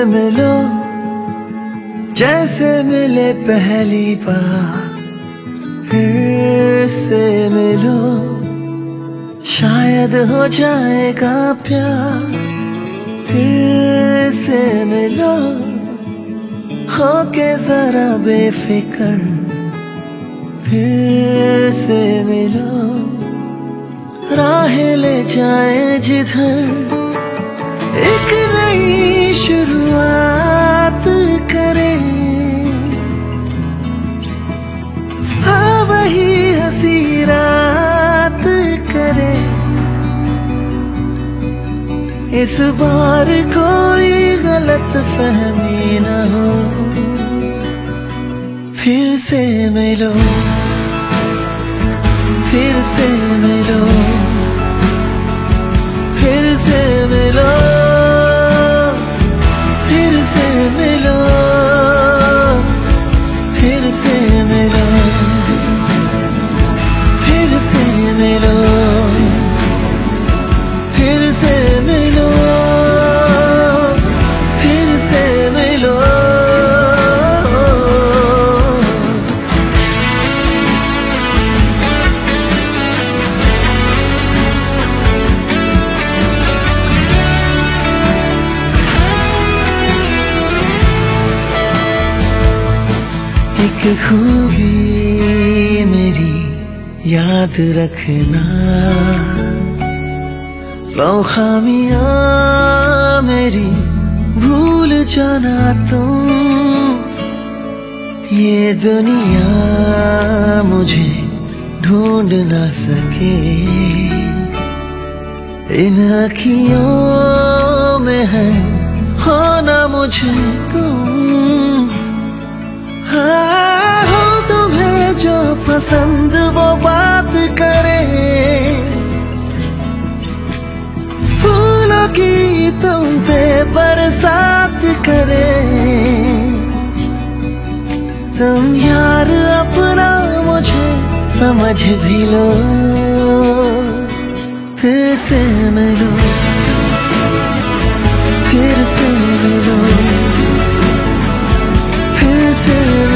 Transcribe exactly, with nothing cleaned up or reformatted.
मिलो जैसे मिले पहली बार, फिर से मिलो शायद हो जाएगा प्यार। फिर से मिलो होके जरा बेफिक्र, फिर से मिलो राहें ले जाए जिधर। एक नई शुरुआत करें, हाँ वही हंसी रात करें। इस बार कोई गलत फहमी न हो, फिर से मिलो, फिर से मिलो, फिर से मिलो, फिर से मिलो, फिर से मिलो, फिर से मिलो, फिर से मिलो, फिर से मिलो। एक खूबी मेरी याद रखना, सौ खामियां मेरी भूल जाना तुम। ये दुनिया मुझे ढूंढ ना सके, इन अखियों में है होना मुझे गुम। हाँ हो तुम्हें जो पसंद वो बात करे, फूलों की तुम पे बरसात करे। तुम यार अपना मुझे समझ भी लो, फिर से मिलो, फिर से मिलो, फिर से